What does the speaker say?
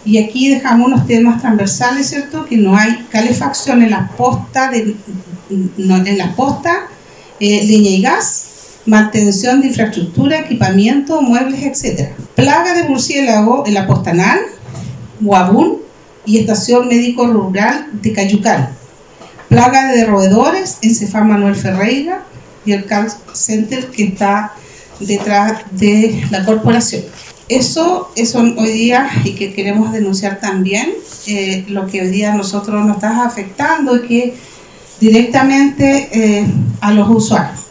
Y aquí dejamos unos temas transversales, ¿cierto? Que no hay calefacción en las postas, leña y gas, mantención de infraestructura, equipamiento, muebles, etc. Plaga de murciélago en la posta Nan, Guabún y estación médico rural de Cayucal. Plaga de roedores en Cefam Manuel Ferreira y el call center que está detrás de la corporación. Eso hoy día, y que queremos denunciar también, lo que hoy día a nosotros nos está afectando y que directamente a los usuarios.